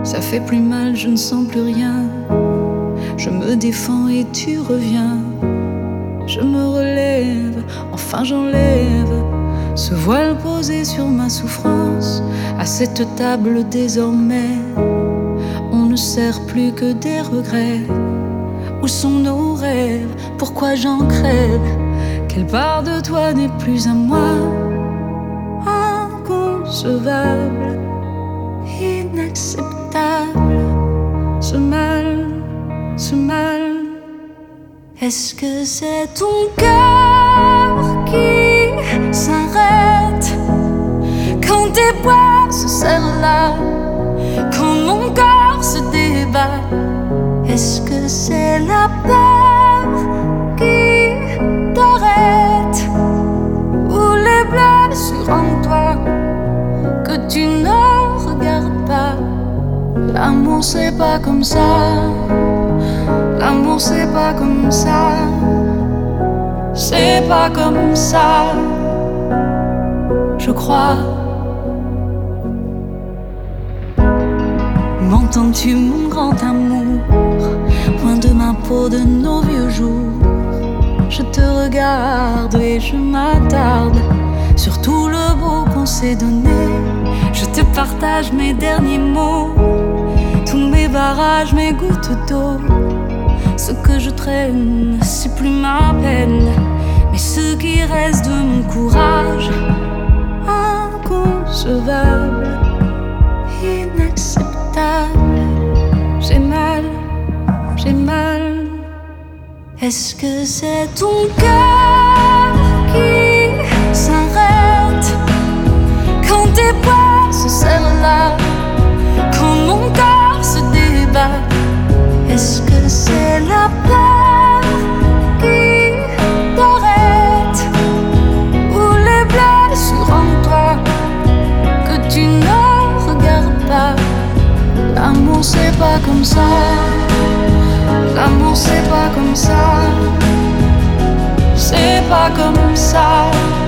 Ça fait plus mal, je ne sens plus rien. Je me défends et tu reviens. Je me relève, enfin j'enlève ce voile posé sur ma souffrance. À cette table désormais, on ne sert plus que des regrets. Où sont nos rêves? Pourquoi j'en crève? Quelle part de toi n'est plus à moi? Inconcevable, inacceptable. Ce mal, est-ce que c'est ton cœur qui s'arrête quand tes bras se serrent là, quand mon corps se débat? Est-ce que c'est la peur qui t'arrête, ou les blessures en toi que tu ne regardes pas? L'amour c'est pas comme ça, l'amour c'est pas comme ça, c'est pas comme ça, je crois. M'entends-tu mon grand amour, loin de ma peau de nos vieux jours? Je te regarde et je m'attarde sur tout le beau qu'on s'est donné. Je te partage mes derniers mots, tous mes barrages, mes gouttes d'eau. Ce que je traîne, c'est plus ma peine, mais ce qui reste de mon courage. Inconcevable, inacceptable. J'ai mal, j'ai mal. Est-ce que c'est ton cœur qui s'arrête quand tes bras se serrent là, quand mon corps se débat? Est-ce que c'est la peur qui t'arrête, ou les blessures en toi que tu ne regardes pas? L'amour c'est pas comme ça, l'amour c'est pas comme ça, c'est pas comme ça.